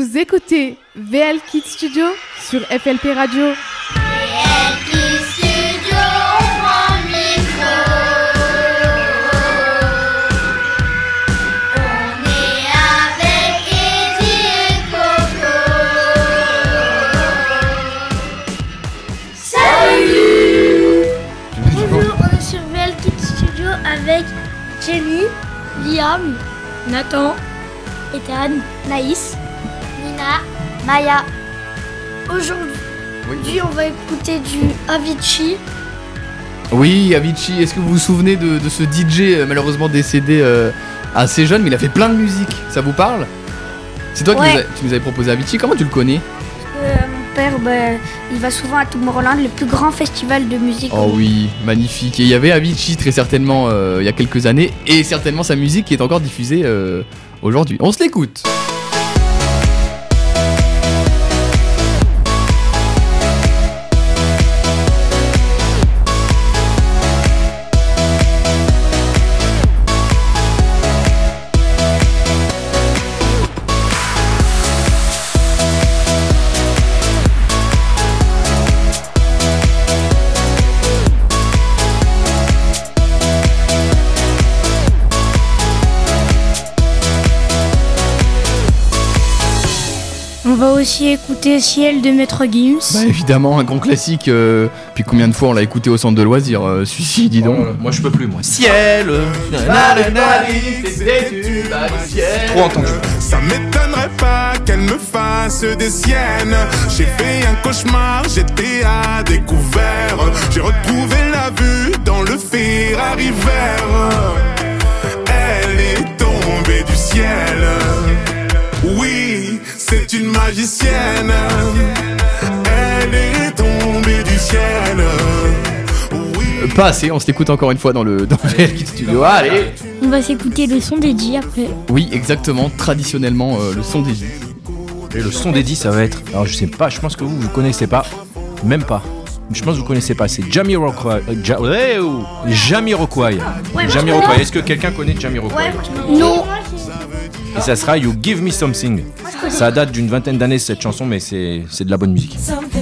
Vous écoutez VL Kids Studio sur FLP Radio. VL Kids Studio, on prend le micro. On est avec Eddie et Coco. Salut! Bonjour, on est sur VL Kids Studio avec Jenny, Liam, Nathan, Ethan, Naïs, Nina, Maya. Aujourd'hui, on va écouter du Avicii. Oui, Avicii, est-ce que vous vous souvenez de ce DJ malheureusement décédé assez jeune, mais il a fait plein de musique, ça vous parle? C'est toi Ouais. qui nous avais proposé Avicii, comment tu le connais? Mon père, il va souvent à Tomorrowland, le plus grand festival de musique. Oh oui, magnifique. Et il y avait Avicii très certainement il y a quelques années, et certainement sa musique qui est encore diffusée aujourd'hui. On se l'écoute. On va aussi écouter Ciel de Maître Gims. Bah évidemment, un grand classique. Puis combien de fois on l'a écouté au centre de loisirs, celui-ci, dis donc. Moi je peux plus moi. Ciel, trop entendu. Ça m'étonnerait pas qu'elle me fasse des siennes. J'ai fait un cauchemar, j'étais à découvert. J'ai retrouvé la vue dans le Ferrari vert. Elle est tombée du ciel. Oui, c'est une magicienne. Elle est tombée du ciel. Oui. Pas assez, on se l'écoute encore une fois dans le VL Kids Studio. Allez. On va s'écouter le son d'Eddie après. Oui, exactement, traditionnellement le son des yeux. Et le son d'Eddie ça va être. Alors je sais pas, je pense que vous connaissez pas. Même pas. Je pense que vous connaissez pas, c'est Jamiroquai. Jamiroquai. Jamiroquai. Est-ce que quelqu'un connaît Jamiroquai? Non. Et ça sera You Give Me Something. Ça date d'une vingtaine d'années cette chanson, mais c'est de la bonne musique.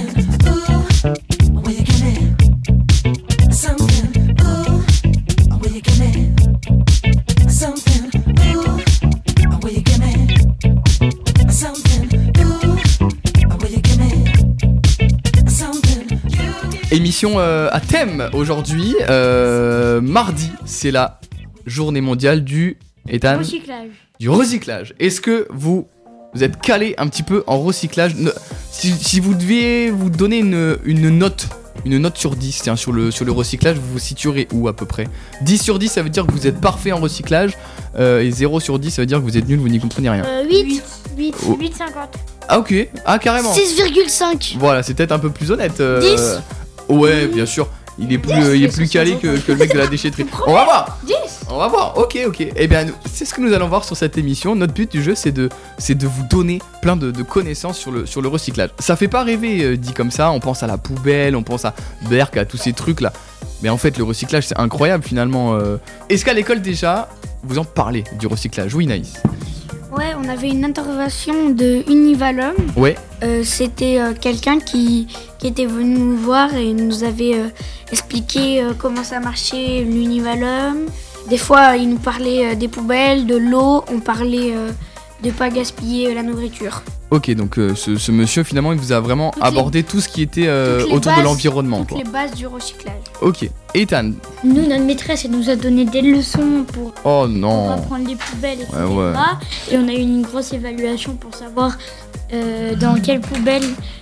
Émission à thème aujourd'hui. Mardi, c'est la journée mondiale du Ethan, Recyclage. du recyclage. Est-ce que vous êtes calé un petit peu en recyclage? Si vous deviez vous donner une note sur 10 tiens, sur le recyclage, vous vous situerez où à peu près? 10 sur 10 ça veut dire que vous êtes parfait en recyclage, et 0 sur 10 ça veut dire que vous êtes nul, vous n'y comprenez rien. 8, Oh. 8,50. Ah ok, ah carrément. 6,5. Voilà, c'est peut-être un peu plus honnête. 10. Ouais, bien sûr. Il est plus calé que le mec de la déchetterie. On va voir. 10. On va voir. Ok. Eh bien, c'est ce que nous allons voir sur cette émission. Notre but du jeu, c'est de vous donner plein de connaissances sur le recyclage. Ça fait pas rêver dit comme ça. On pense à la poubelle, on pense à Berck, à tous ces trucs là. Mais en fait, le recyclage, c'est incroyable finalement. Est-ce qu'à l'école déjà, vous en parlez du recyclage? Oui, Naïs. Ouais, on avait une intervention de Univalum. Ouais. C'était quelqu'un qui était venu nous voir et nous avait expliqué comment ça marchait l'Univalum. Des fois, il nous parlait des poubelles, de l'eau, on parlait de pas gaspiller la nourriture. Ok, donc ce monsieur finalement, il vous a vraiment abordé tout ce qui était autour de l'environnement. Toutes les bases du recyclage. Ok. Ethan. Nous, notre maîtresse, elle nous a donné des leçons pour Oh non. reprendre les poubelles, etc. Ouais. Et on a eu une grosse évaluation pour savoir dans quelle poubelle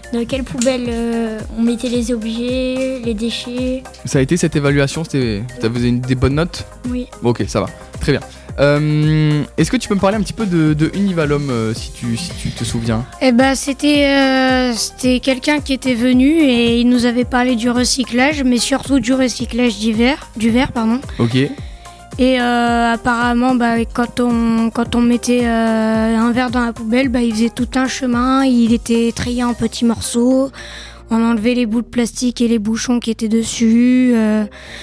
on mettait les objets, les déchets. Ça a été cette évaluation, vous avez des bonnes notes? Oui. Ok, ça va, très bien. Est-ce que tu peux me parler un petit peu de Univalum si tu te souviens? Eh ben, c'était quelqu'un qui était venu et il nous avait parlé du recyclage, mais surtout du recyclage du verre. Ok. Et apparemment, quand on mettait un verre dans la poubelle, il faisait tout un chemin, il était trié en petits morceaux. On enlevait les bouts de plastique et les bouchons qui étaient dessus,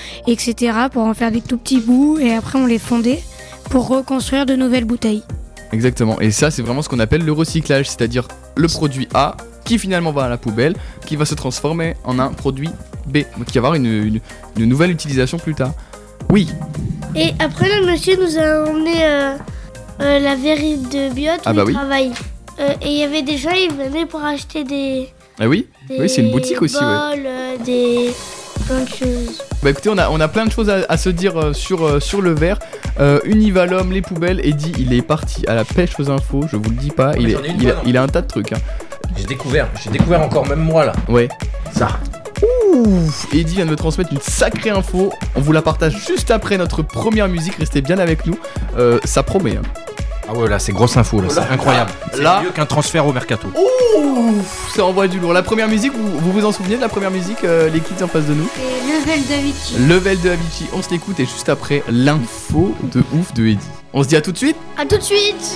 etc. pour en faire des tout petits bouts et après on les fondait pour reconstruire de nouvelles bouteilles. Exactement. Et ça, c'est vraiment ce qu'on appelle le recyclage, c'est-à-dire le produit A qui finalement va à la poubelle, qui va se transformer en un produit B, qui va avoir une nouvelle utilisation plus tard. Oui. Et après, le monsieur nous a emmené la verrie de Biote où il travaille. Et il y avait des gens, ils venaient pour acheter des... Ah oui, oui, c'est une boutique aussi, bols, des... plein de choses. Bah écoutez, on a plein de choses à se dire sur le verre. Univalum, les poubelles, Eddy, il est parti à la pêche aux infos, je vous le dis pas, il a un tas de trucs. Hein. J'ai découvert encore, même moi là. Ouais. Ça. Ouf, Eddy vient de me transmettre une sacrée info. On vous la partage juste après notre première musique. Restez bien avec nous. Ça promet. Hein. Ah ouais, là c'est grosse info, là, c'est incroyable. C'est mieux qu'un transfert au mercato. Ouf, ça envoie du lourd. La première musique, vous vous en souvenez de la première musique, les kids en face de nous? C'est Level de Avicii. Level de Avicii. On se l'écoute et juste après l'info de ouf de Eddy. On se dit à tout de suite. À tout de suite.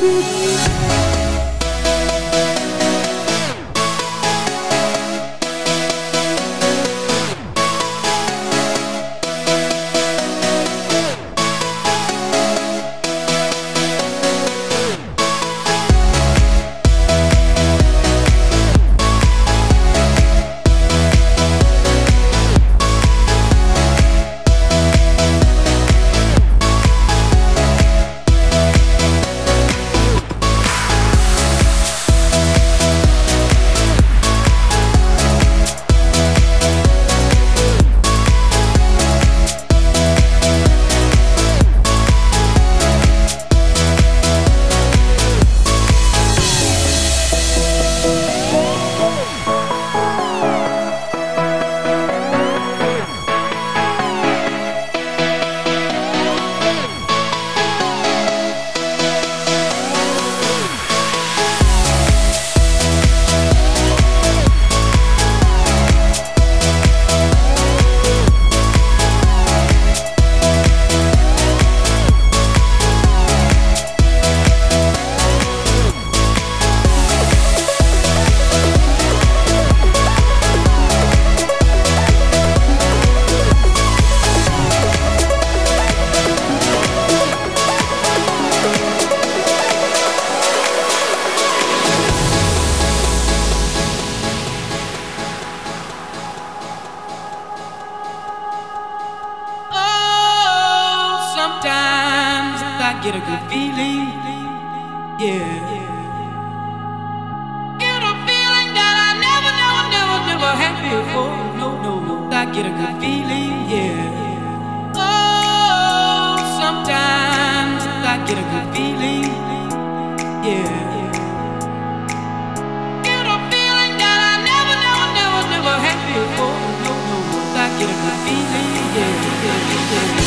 get a good feeling, yeah. Get a feeling that I never had before. No, I get a good feeling, yeah. Oh, sometimes I get a good feeling, yeah. Get a feeling that I never had before. No, I get a good feeling, yeah.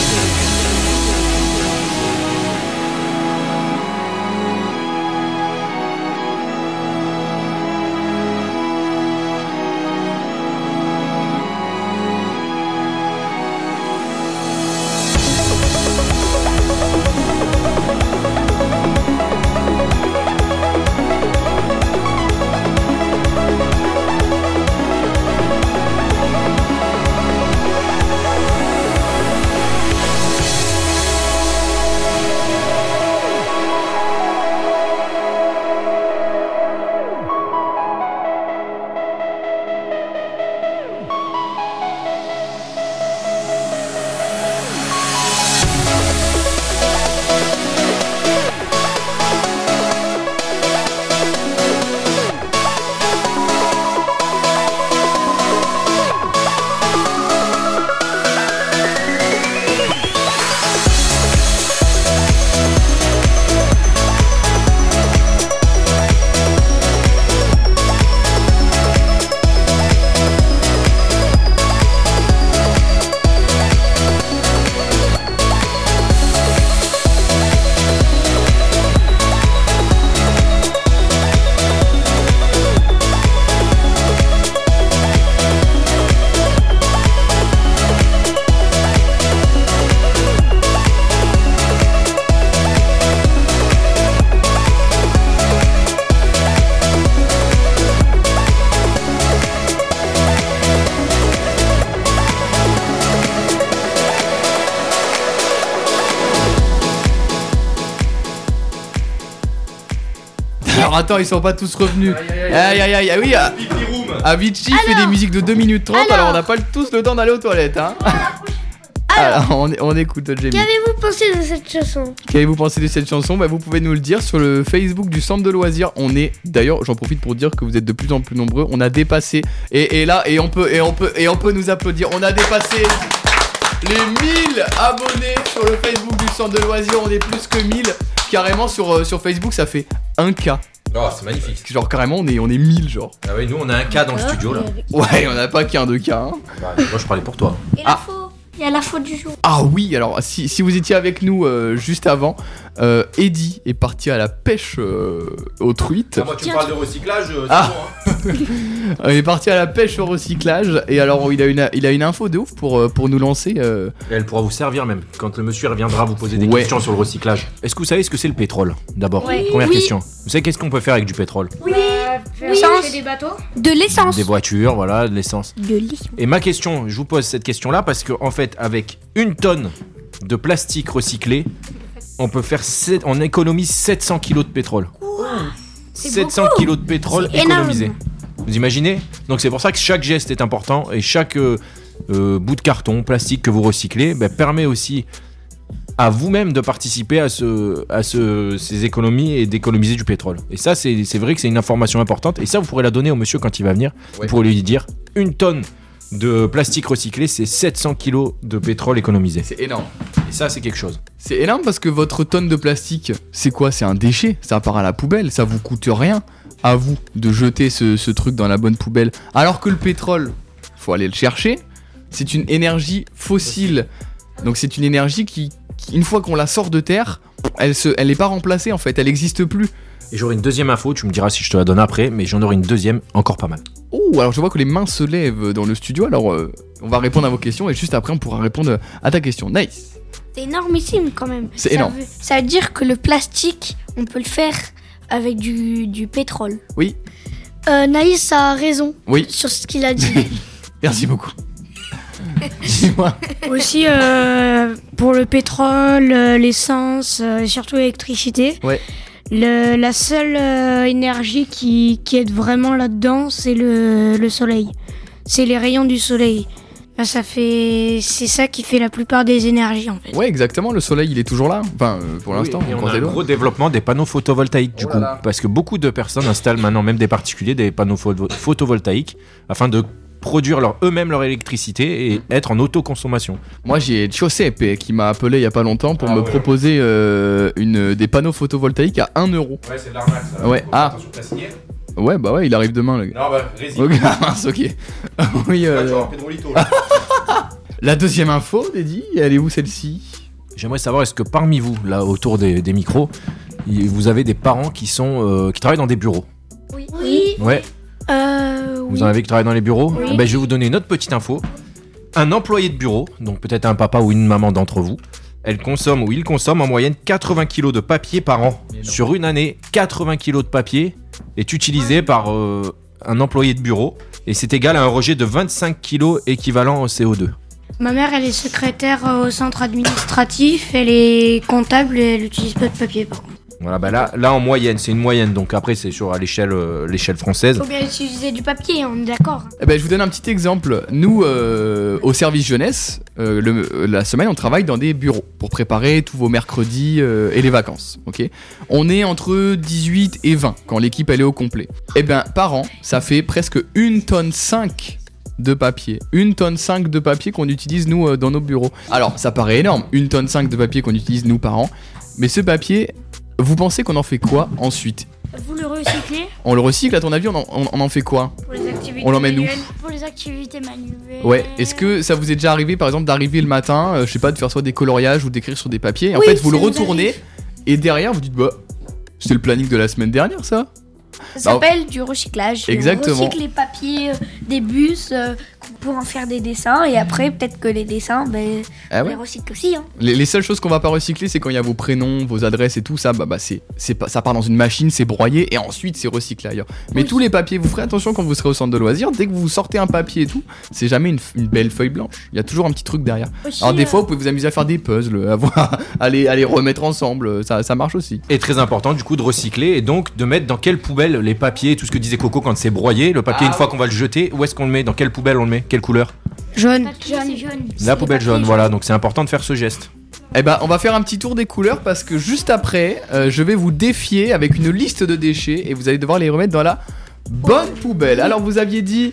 Alors attends, ils sont pas tous revenus. Aïe, oui. Avicii fait des musiques de 2 minutes 30, alors on n'a pas tous le temps d'aller aux toilettes, hein. Alors, on écoute Jamie. Qu'avez-vous pensé de cette chanson? Qu'avez-vous pensé de cette chanson? Vous pouvez nous le dire sur le Facebook du centre de loisirs. On est, d'ailleurs, j'en profite pour dire que vous êtes de plus en plus nombreux. On a dépassé, et on peut nous applaudir. On a dépassé les 1000 abonnés sur le Facebook du centre de loisirs. On est plus que 1000. Carrément sur Facebook, ça fait 1K. Oh, c'est magnifique. Genre carrément on est 1000 genre. Ah oui, nous on a un K dans le studio là. Ouais, on n'a pas qu'un 2K. Hein. Bah, moi je parlais pour toi. Et l'info. Il y a l'info du jour. Ah oui, alors si vous étiez avec nous juste avant, Eddy est parti à la pêche aux truites. Ah, moi tu me parles de recyclage, c'est bon, hein. Il est parti à la pêche au recyclage et alors il a une info de ouf pour nous lancer. Et elle pourra vous servir même quand le monsieur reviendra vous poser des questions sur le recyclage. Est-ce que vous savez ce que c'est le pétrole d'abord? Première question. Vous savez qu'est-ce qu'on peut faire avec du pétrole? L'essence, des bateaux. De l'essence. Des voitures, voilà, de l'essence. De lit. Et ma question, je vous pose cette question-là parce que en fait, avec 1 tonne de plastique recyclé, on peut faire on économise 700 kilos de pétrole. 700 kilos de pétrole économisé. Vous imaginez? Donc c'est pour ça que chaque geste est important et chaque bout de carton, plastique que vous recyclez permet aussi à vous-même de participer à ces économies et d'économiser du pétrole. Et ça, c'est vrai que c'est une information importante. Et ça, vous pourrez la donner au monsieur quand il va venir. Vous pourrez lui dire 1 tonne de plastique recyclé, c'est 700 kilos de pétrole économisé. C'est énorme. Et ça, c'est quelque chose. C'est énorme parce que votre tonne de plastique, c'est quoi? C'est un déchet. Ça part à la poubelle. Ça vous coûte rien à vous de jeter ce truc dans la bonne poubelle. Alors que le pétrole, faut aller le chercher. C'est une énergie fossile. Donc c'est une énergie qui une fois qu'on la sort de terre, elle n'est pas remplacée en fait, elle n'existe plus. Et j'aurai une deuxième info, tu me diras si je te la donne après, mais j'en aurai une deuxième encore pas mal. Oh, alors je vois que les mains se lèvent dans le studio, alors on va répondre à vos questions et juste après on pourra répondre à ta question. Nice. C'est énormissime quand même. C'est énorme. Ça veut dire que le plastique, on peut le faire avec du pétrole. Oui. Naïs a raison sur ce qu'il a dit. Merci beaucoup. Dis-moi. Aussi pour le pétrole, l'essence et surtout l'électricité. Ouais. La seule énergie qui aide vraiment là-dedans, c'est le soleil. C'est les rayons du soleil. C'est ça qui fait la plupart des énergies en fait. Ouais, exactement, le soleil il est toujours là, enfin pour l'instant. Et on a un gros développement des panneaux photovoltaïques du coup, parce que beaucoup de personnes installent maintenant, même des particuliers, des panneaux photovoltaïques afin de produire eux-mêmes leur électricité et être en autoconsommation. Moi j'ai Giuseppe qui m'a appelé il y a pas longtemps pour me proposer des panneaux photovoltaïques à 1€. Ouais, c'est de l'arnaque ça. Ouais, attention, t'as signé ? Ouais, bah ouais, il arrive demain le gars. Non, bah, résine. Ok, mince, ok. Oui, La deuxième info, Dédi, elle est où celle-ci? J'aimerais savoir, est-ce que parmi vous, là, autour des micros, vous avez des parents qui travaillent dans des bureaux? Oui. Ouais. Vous en avez qui travaillent dans les bureaux? Oui. Je vais vous donner une autre petite info. Un employé de bureau, donc peut-être un papa ou une maman d'entre vous, il consomme en moyenne 80 kg de papier par an. Sur une année, 80 kg de papier est utilisé par un employé de bureau et c'est égal à un rejet de 25 kg équivalent au CO2. Ma mère, elle est secrétaire au centre administratif, elle est comptable et elle n'utilise pas de papier par contre. Voilà, là en moyenne, c'est une moyenne, donc après c'est sur l'échelle française. Faut bien utiliser du papier, on est d'accord. Je vous donne un petit exemple. Nous, au service jeunesse, la semaine, on travaille dans des bureaux pour préparer tous vos mercredis et les vacances. Ok. On est entre 18 et 20 quand l'équipe elle est au complet. Par an, ça fait presque 1,5 tonne de papier. 1,5 tonne de papier qu'on utilise nous dans nos bureaux. Alors, ça paraît énorme, 1,5 tonne de papier qu'on utilise nous par an. Mais ce papier, vous pensez qu'on en fait quoi ensuite? Vous le recyclez? On le recycle, à ton avis, on en fait quoi? Pour les activités on l'emmène où? Pour les activités manuelles. Ouais, est-ce que ça vous est déjà arrivé par exemple d'arriver le matin, je sais pas, de faire soit des coloriages ou d'écrire sur des papiers, et en fait vous le retournez et derrière vous dites c'est le planning de la semaine dernière ça? Ça s'appelle du recyclage. Exactement. On recycle les papiers des bus pour en faire des dessins. Et après, peut-être que les dessins, Ah on ouais. les recycle aussi. Hein. Les seules choses qu'on va pas recycler, c'est quand il y a vos prénoms, vos adresses et tout ça. Ça part dans une machine, c'est broyé et ensuite c'est recyclé ailleurs. Mais Oui. tous les papiers, vous ferez attention quand vous serez au centre de loisirs. Dès que vous sortez un papier et tout, c'est jamais une belle feuille blanche. Il y a toujours un petit truc derrière. Aussi, Alors des fois, vous pouvez vous amuser à faire des puzzles, à les remettre ensemble. Ça marche aussi. Et très important du coup de recycler et donc de mettre dans quelle poubelle les papiers, tout ce que disait Coco quand c'est broyé, le papier une fois qu'on va le jeter, où est-ce qu'on le met, dans quelle poubelle on le met, quelle couleur? Jaune. Jaune. La poubelle jaune, voilà, donc c'est important de faire ce geste. Eh ben, on va faire un petit tour des couleurs parce que juste après, je vais vous défier avec une liste de déchets et vous allez devoir les remettre dans la bonne poubelle. Alors, vous aviez dit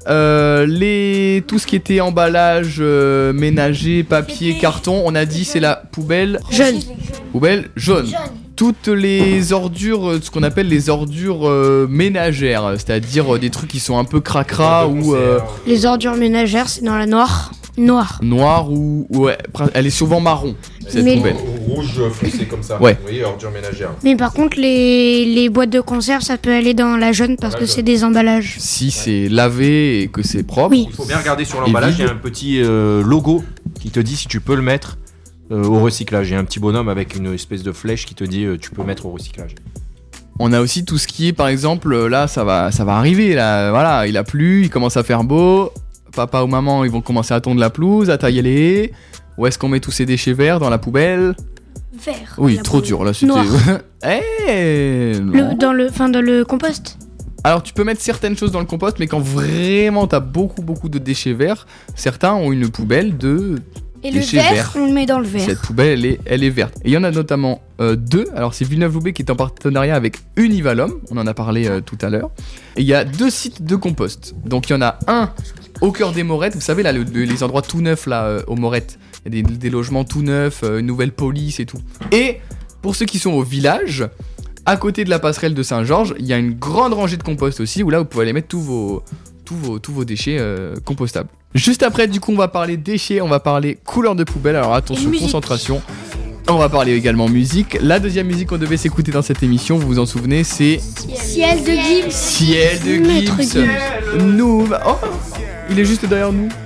tout ce qui était emballage, ménager, papier, carton. On a dit c'est la poubelle Jaune. Poubelle jaune. Toutes les ordures, ce qu'on appelle les ordures ménagères, c'est-à-dire des trucs qui sont un peu cracra ou Les ordures ménagères, c'est dans la noire. noir ou ouais, elle est souvent marron cette Mais- poubelle. Rouge foncé comme ça. Ouais. Vous voyez, ordure ménagère. Mais par contre, les boîtes de conserve, ça peut aller dans la jaune parce que c'est des emballages. Si c'est lavé et que c'est propre. Oui. Il faut bien regarder sur l'emballage, il y a un petit logo qui te dit si tu peux le mettre au recyclage. Il y a un petit bonhomme avec une espèce de flèche qui te dit tu peux mettre au recyclage. On a aussi tout ce qui est, par exemple, là, ça va arriver. Là, voilà, il a plu, il commence à faire beau. Papa ou maman, ils vont commencer à tondre la pelouse, à tailler les haies. Où est-ce qu'on met tous ces déchets verts dans la poubelle? Vert. Oui, La trop poubelle. dur là. C'était. Noir. Non. Dans le compost. Alors, tu peux mettre certaines choses dans le compost, mais quand vraiment t'as beaucoup de déchets verts, certains ont une poubelle de. Et le Déchets vert, verts. on le met dans le vert. Cette poubelle, elle est verte. Et il y en a notamment deux. Alors, c'est Villeneuve-Loubet qui est en partenariat avec Univalum. On en a parlé tout à l'heure. Et il y a deux sites de compost. Donc, il y en a un au cœur des Morettes. Vous savez, là, les endroits tout neufs, là, aux Morettes. Il y a des logements tout neufs, une nouvelle police et tout. Et pour ceux qui sont au village, à côté de la passerelle de Saint-Georges, il y a une grande rangée de compost aussi, où là, vous pouvez aller mettre tous vos déchets compostables. Juste après, du coup, on va parler déchets, on va parler couleur de poubelle. Alors attention, concentration. On va parler également musique. La deuxième musique qu'on devait s'écouter dans cette émission, vous vous en souvenez, c'est Ciel de Gims. Ciel de Maître Gims. Nous, oh, il est juste derrière nous.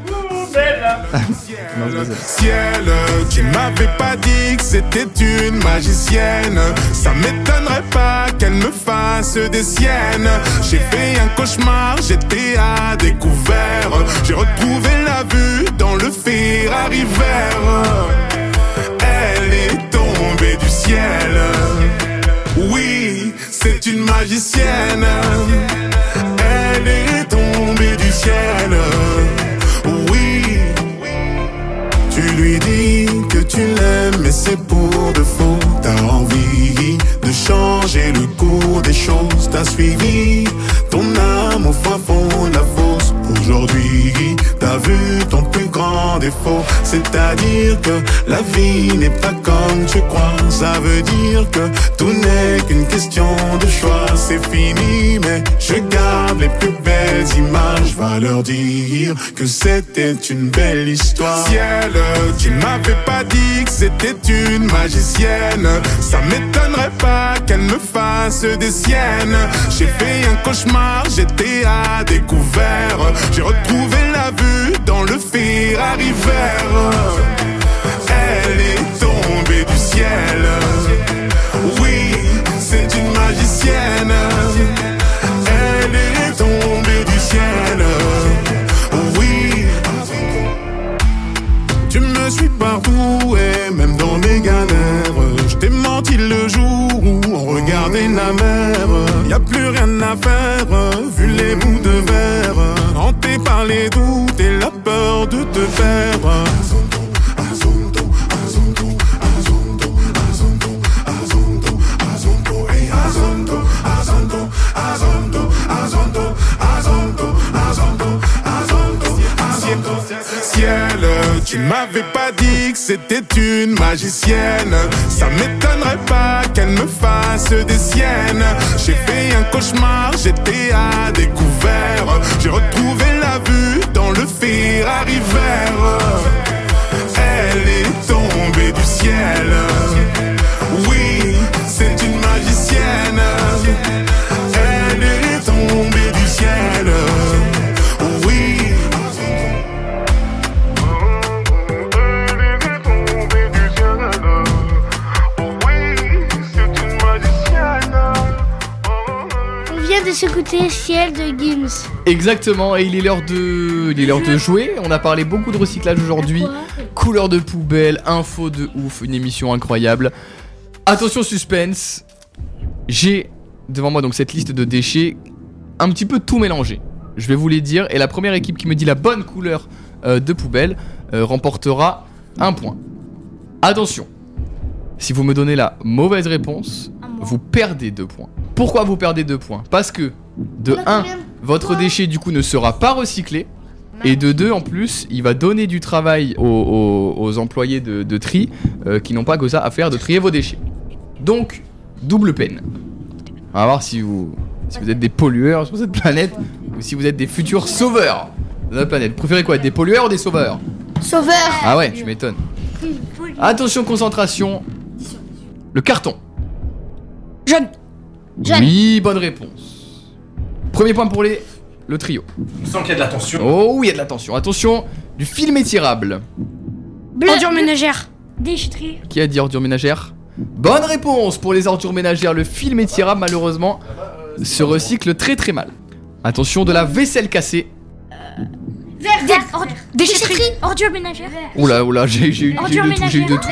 Non, c'est pas ça. Ciel, tu m'avais pas dit que c'était une magicienne. Ça m'étonnerait pas qu'elle me fasse des siennes. J'ai fait un cauchemar, j'étais à découvert. J'ai retrouvé la vue dans le Ferrari vert. Elle est tombée du ciel. Oui, c'est une magicienne. Elle est tombée du ciel. Oui. Tu lui dis que tu l'aimes, mais c'est pour de faux. T'as envie de changer le cours des choses. T'as suivi ton âme au fin fond de la fosse. Aujourd'hui, t'as vu ton plus grand défaut. C'est-à-dire que la vie n'est pas comme tu crois. Ça veut dire que tout n'est qu'une question de choix. C'est fini, mais je garde les plus belles images. Va leur dire que c'était une belle histoire. Ciel, tu m'avais pas dit que c'était une magicienne. Ça m'étonnerait pas qu'elle me fasse des siennes. J'ai fait un cauchemar, j'étais à découvert. J'ai retrouvé la vue dans le Ferrari vert. Elle est tombée du ciel. Oui, c'est une magicienne. Elle est tombée du ciel. Oui. Tu me suis partout et même dans des galères. Je t'ai menti le jour où on regardait la mer. Y a plus rien à faire, vu les bouts de verre. Hanté par les doutes et la peur de te perdre. Ciel, tu m'avais pas dit que c'était une magicienne. Ça m'étonnerait pas qu'elle me fasse des siennes. J'ai fait un cauchemar, j'étais à découvert. J'ai retrouvé la vue dans le Ferrari vert. Elle est tombée du ciel. Oui, c'est une magicienne. Elle est tombée du ciel. Oui. écouter Ciel de Gims. Exactement, et il est l'heure de jouer. On a parlé beaucoup de recyclage aujourd'hui. Couleur de poubelle, info de ouf, une émission incroyable. Attention suspense. J'ai devant moi donc cette liste de déchets, un petit peu tout mélangé. Je vais vous les dire, et la première équipe qui me dit la bonne couleur de poubelle remportera un point. Attention, si vous me donnez la mauvaise réponse, vous perdez 2 points. Pourquoi vous perdez 2 points? Parce que, de 1, votre déchet du coup ne sera pas recyclé. Et de 2, en plus, il va donner du travail aux employés de tri qui n'ont pas que ça à faire de trier vos déchets. Donc, double peine. On va voir si vous êtes des pollueurs sur cette planète ou si vous êtes des futurs sauveurs de la planète. Vous préférez quoi, des pollueurs ou des sauveurs? Sauveur. Ah ouais, tu m'étonnes. Attention, concentration. Le carton. Jaune. Oui, bonne réponse. Premier point pour le trio. Je sens qu'il y a de la tension. Oh oui, il y a de la tension. Attention, du film étirable. Ordure ménagère. Déchetterie. Qui a dit ordure ménagère? Bonne réponse pour les ordures ménagères. Le film étirable, malheureusement, se recycle très très mal. Attention, de la vaisselle cassée. Déchetterie. Ordure ménagère. Oula, j'ai eu de tout.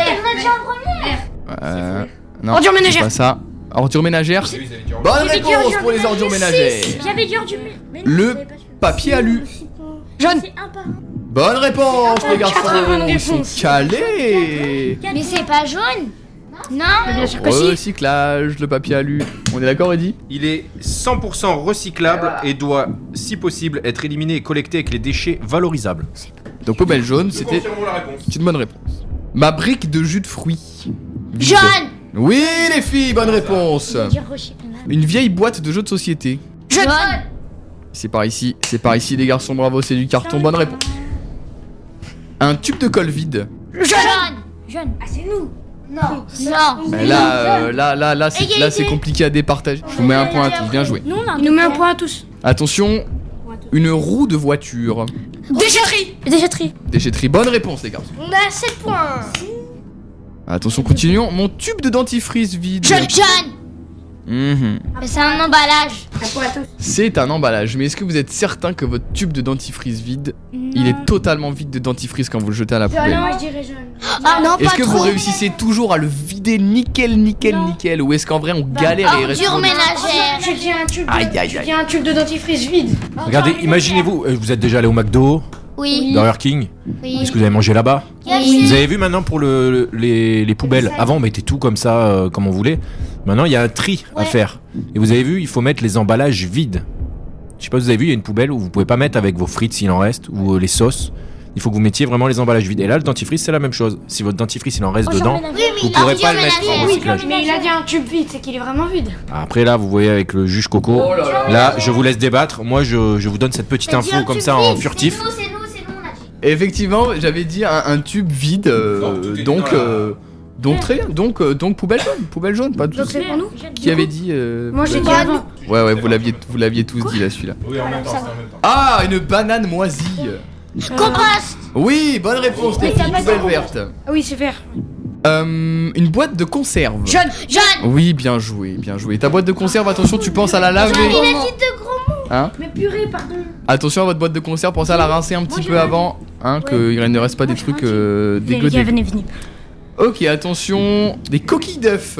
Non, Ordure ménagère. c'est pas ça. Ordure ménagère. Bonne réponse pour les ordures ménagères. J'avais dit ordure ménagère. Le papier alu. Jaune. Bonne réponse, les garçons. bonne Ils sont réponse. calés. Mais c'est pas jaune. Non. Bien sûr que si. Recyclage, le papier alu. On est d'accord, Eddy? Il est 100% recyclable et doit, si possible, être éliminé et collecté avec les déchets valorisables. Donc poubelle jaune, c'était Confirmons la réponse. une bonne réponse. Ma brique de jus de fruits. Jaune. Oui, les filles, bonne réponse. Une vieille boîte de jeux de société. Jaune. C'est par ici, les garçons, bravo, c'est du carton, bonne réponse. Un tube de colle vide. Jaune. Ah, c'est nous. Non. Mais là, c'est compliqué à départager. Je vous mets un point à tous, bien joué. Il nous met un point à tous. Attention, une roue de voiture. Déchetterie. Déchetterie, bonne réponse, les garçons. On a 7 points. Attention, continuons. Mon tube de dentifrice vide. Jaune. Mhm. Mais c'est un emballage. C'est un emballage, mais est-ce que vous êtes certain que votre tube de dentifrice vide, il est totalement vide de dentifrice quand vous le jetez à la poubelle? Moi, je dirais jaune. Ah non, Est-ce pas que trop. vous réussissez toujours à le vider nickel, ou est-ce qu'en vrai on galère et il reste Ordure ménagère. Je dis un tube. Aïe, aïe, Je aïe. dis un tube de dentifrice vide. Regardez, imaginez-vous, vous êtes déjà allé au McDo, Oui. Burger King. Oui. Est-ce que vous avez mangé là-bas? Oui. Vous avez vu maintenant pour les poubelles. Avant on mettait tout comme ça, comme on voulait. Maintenant il y a un tri à faire. Et vous avez vu, il faut mettre les emballages vides. Je sais pas si vous avez vu, il y a une poubelle où vous pouvez pas mettre avec vos frites s'il en reste, ou les sauces. Il faut que vous mettiez vraiment les emballages vides. Et là le dentifrice c'est la même chose. Si votre dentifrice il en reste dedans, vous pourrez pas le mettre en recyclage. Mais il a dit un tube vide, c'est qu'il est vraiment vide. Après là vous voyez avec le juge Coco. Là je vous laisse débattre. Moi je vous donne cette petite info comme ça en furtif. C'est nous, on a dit. Effectivement, j'avais dit un tube vide, donc très bien. Donc poubelle jaune, pas de Donc soucis. c'est pour nous. Qui avait dit Moi j'ai dit avant. Ouais, vous l'aviez tous dit là, celui-là. Oui en même temps. Ah, une banane moisie. Compost. Oui, bonne réponse, les filles, poubelle verte. Ah oui, c'est vert. Une boîte de conserve. Jaune. Oui, bien joué. Ta boîte de conserve, attention, tu penses à la laver. Il a dit de gros mots. Hein? Mais purée, pardon. Attention à votre boîte de conserve, pensez à la rincer un petit peu avant, hein, qu'il ne reste pas des trucs dégueux. Venez. Ok, attention, des coquilles d'œufs.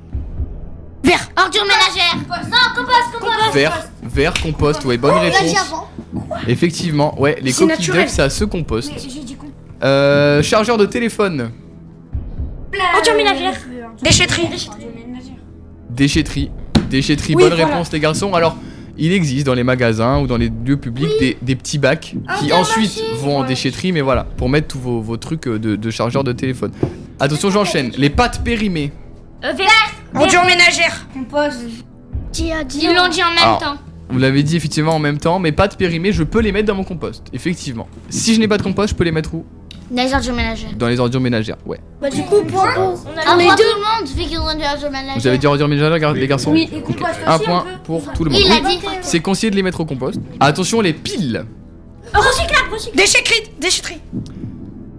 Vert. Ordure ménagère. Non, compost. Vert, compost, ouais, bonne réponse. Effectivement, ouais, les C'est coquilles naturel. d'œufs, ça se composte. J'ai dit compost. Chargeur de téléphone. Ordure ménagère. Déchetterie. Déchetterie, Oui, bonne voilà. réponse les garçons. Alors, il existe dans les magasins ou dans les lieux publics des petits bacs qui ensuite vont en déchetterie, mais voilà, pour mettre tous vos trucs de chargeur de téléphone. Attention, j'enchaîne. Les pâtes périmées. Vert. Ordure ménagère. Compose. Ils l'ont dit en même Alors, temps. Vous l'avez dit effectivement en même temps, mes pâtes périmées, je peux les mettre dans mon compost, effectivement. Si je n'ai pas de compost, je peux les mettre où? Les ordures ménagères. Dans les ordures ménagères, ouais. Bah du coup, point pour. On est tout le monde fait qu'ils ont des ordures ménagères. Vous avez dit ordures ménagères, les garçons? Oui, et Ok. compost Un aussi, point un peu. pour tout le monde. Il a Oui, dit. c'est conseillé de les mettre au compost. Attention, les piles. Déchetterie.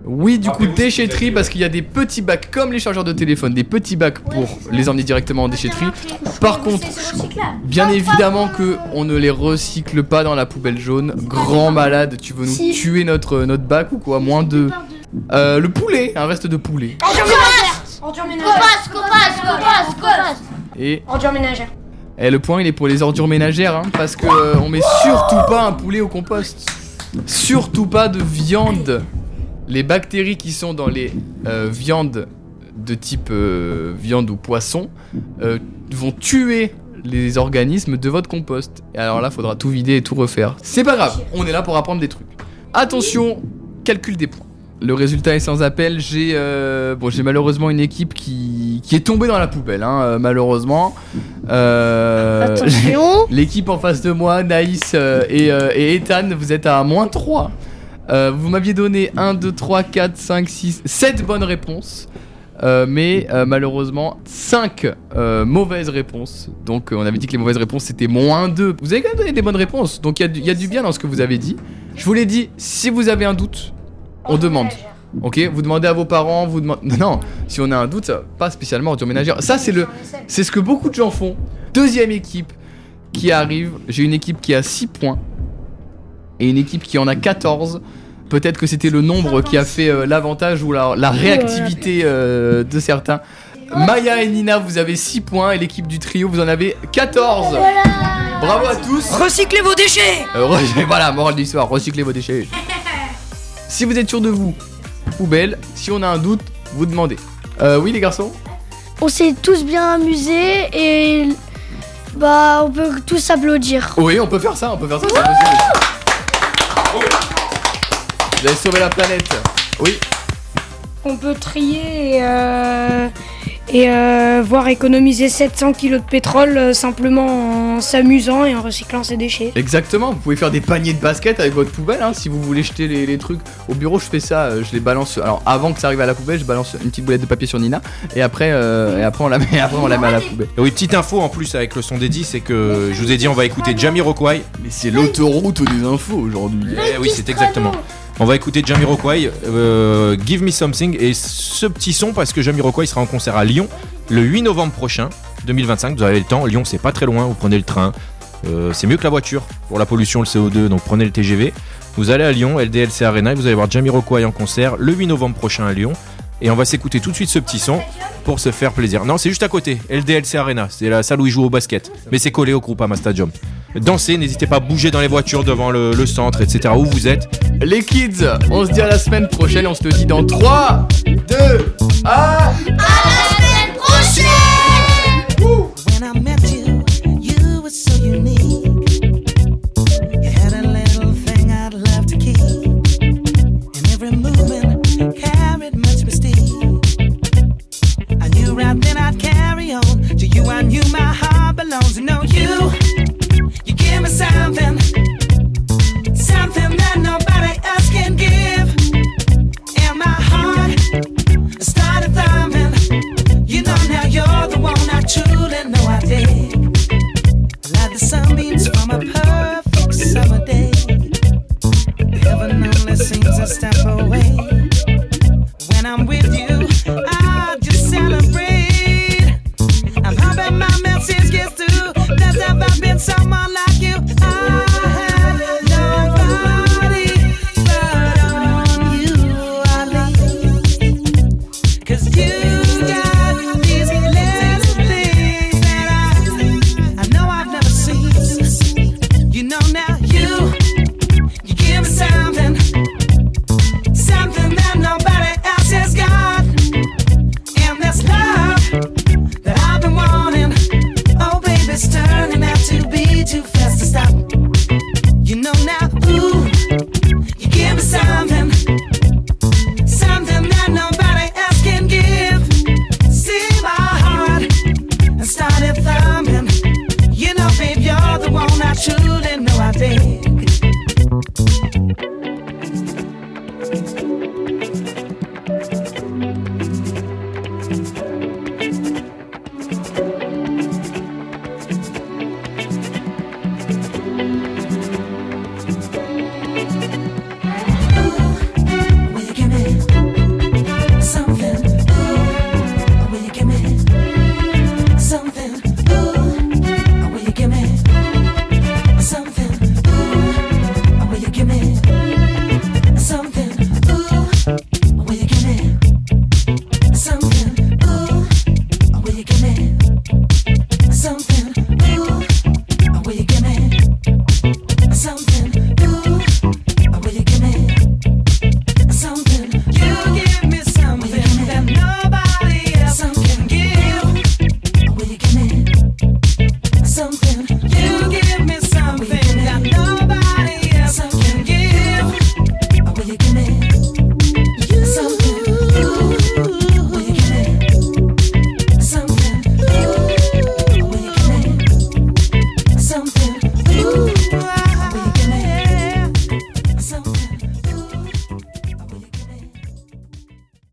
Oui, du coup, déchetterie, parce qu'il y a des petits bacs comme les chargeurs de téléphone, des petits bacs pour les emmener directement en déchetterie. Par contre, bien évidemment que on ne les recycle pas dans la poubelle jaune. Grand malade, tu veux nous tuer notre bac ou quoi? Moins de... le poulet, un reste de poulet. Ordures ménagères. Copasse. Et... Ordures ménagères. Et le point il est pour les ordures ménagères, hein, parce que on met surtout pas un poulet au compost. Surtout pas de viande. Les bactéries qui sont dans les viandes de type viande ou poisson vont tuer les organismes de votre compost. Et alors là, faudra tout vider et tout refaire. C'est pas grave, on est là pour apprendre des trucs. Attention, calcul des points. Le résultat est sans appel. J'ai malheureusement une équipe qui est tombée dans la poubelle, hein, malheureusement. Attention. L'équipe en face de moi, Naïs et Ethan, vous êtes à -3. Vous m'aviez donné 1, 2, 3, 4, 5, 6, 7 bonnes réponses. Mais malheureusement 5 mauvaises réponses. Donc on avait dit que les mauvaises réponses c'était -2. Vous avez quand même donné des bonnes réponses. Donc il y a du bien dans ce que vous avez dit. Je vous l'ai dit, si vous avez un doute, on demande. Ok, vous demandez à vos parents, vous demandez... Non, si on a un doute, ça, pas spécialement ordures ménagères. Ça c'est ce que beaucoup de gens font. Deuxième équipe qui arrive. J'ai une équipe qui a 6 points et une équipe qui en a 14. Peut-être que c'était le nombre qui a fait l'avantage ou la réactivité de certains. Maya et Nina, vous avez 6 points et l'équipe du trio, vous en avez 14. Voilà. Bravo à tous. Recyclez vos déchets. Voilà, morale de l'histoire, recyclez vos déchets. Si vous êtes sûr de vous, poubelle. Si on a un doute, vous demandez. Oui les garçons? On s'est tous bien amusés et on peut tous applaudir. Oui, on peut faire ça, c'est possible. Vous avez sauvé la planète. Oui. On peut trier et voire économiser 700 kg de pétrole simplement en s'amusant et en recyclant ses déchets. Exactement, vous pouvez faire des paniers de basket avec votre poubelle, hein, si vous voulez jeter les trucs. Au bureau je fais ça, je les balance. Alors avant que ça arrive à la poubelle, je balance une petite boulette de papier sur Nina et après on la met à la poubelle. Oui, petite info en plus avec le son d'Eddie, c'est que je vous ai dit on va écouter Jamiroquai. Mais c'est l'autoroute des infos aujourd'hui. Oui, c'est exactement. On va écouter Jamiroquai, Give Me Something, et ce petit son parce que Jamiroquai sera en concert à Lyon le 8 novembre prochain, 2025. Vous avez le temps, Lyon c'est pas très loin, vous prenez le train, c'est mieux que la voiture pour la pollution, le CO2, donc prenez le TGV. Vous allez à Lyon, LDLC Arena, et vous allez voir Jamiroquai en concert le 8 novembre prochain à Lyon. Et on va s'écouter tout de suite ce petit son pour se faire plaisir. Non, c'est juste à côté, LDLC Arena, c'est la salle où ils jouent au basket, mais c'est collé au Groupama Stadium. Dansez, n'hésitez pas à bouger dans les voitures devant le centre, etc. Où vous êtes. Les kids, on se dit à la semaine prochaine, on se le dit dans 3, 2, 1. À la semaine prochaine. When I met you, you were so unique. You had a little thing I'd love to keep. And every movement carried much mystique. I knew right then I'd carry on. To you I knew my heart belongs to know you. You give me something that nobody else can give. And my heart started thumping. You know now you're the one I truly know I dig. Like the sunbeams from a perfect summer day. Heaven only seems a step away. When I'm with you, I just celebrate. I'm hoping my message gets through. There's never been someone like you. I had nobody but on you I lean. 'Cause you got these little things that I know I've never seen. You know now you give me something that nobody else has got. And this love that I've been wanting, oh baby, it's turning out to be too fast to stop. You know now, ooh, you give me something that nobody else can give. See my heart and started thumping. You know, babe, you're the one I truly